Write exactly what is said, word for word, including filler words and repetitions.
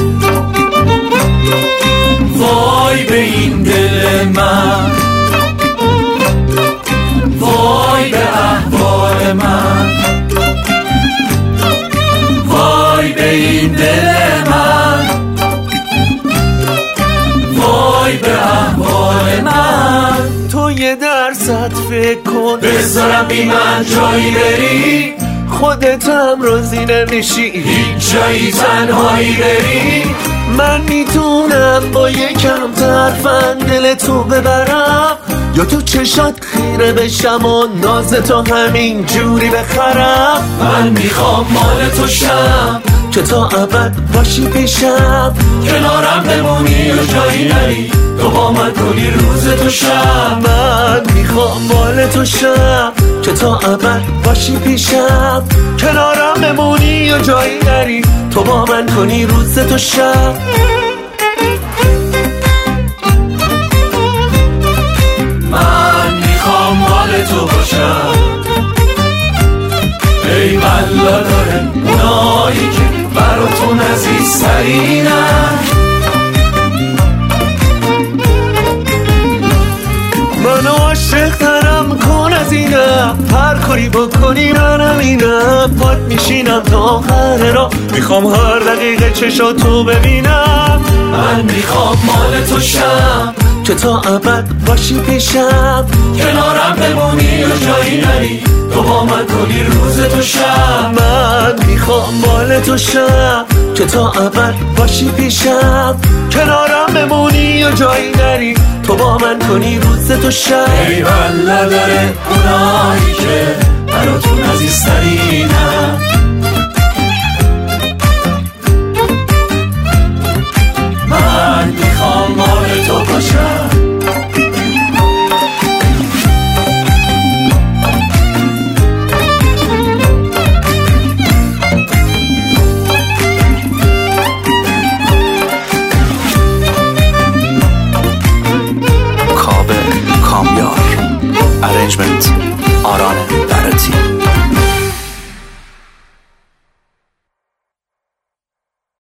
وای به این دل من، وای به احوال من، وای به این دل من، وای به احوال من. تو یه درصد فکر کن بذارم بی من جایی بری، خودت هم راضی نمیشی هیچ جایی تنهایی بری. من میتونم با یکم طرفن دل تو ببرم، یا تو چشات خیره بشم و ناز تو همین جوری بخرم. من میخوام مال تو شم که تا ابد باشی پیشم، کنارم بمونی و جایی نری، تو با من کنی روز تو شم. من میخوام مال تو شم که تا ابد باشی پیشم، کنارم بمونی و جایی نری، تو با من کنی روز تو شم. من میخوام مال تو باشم، ای والله داره اونایی که براتون عزیزترینن. منو عاشق ترم کن از اینم، هر کاری بکنی منم اینم، پات میشینم تا آخر را، میخوام هر دقیقه چشاتو ببینم. من میخوام مال تو شم که تا ابد باشی پیشم، کنارم بمونی و جایی نری، تو با من کنی روز تو شم. من میخوام مال تو شم که تا ابد باشی پیشم، کنارم بمونی و جایی نری، تو با من کنی روز تو شم. ای والله داره اونایی که براتون عزیزترینن. من میخوام مال تو باشم. کاوه کامیار Arrangement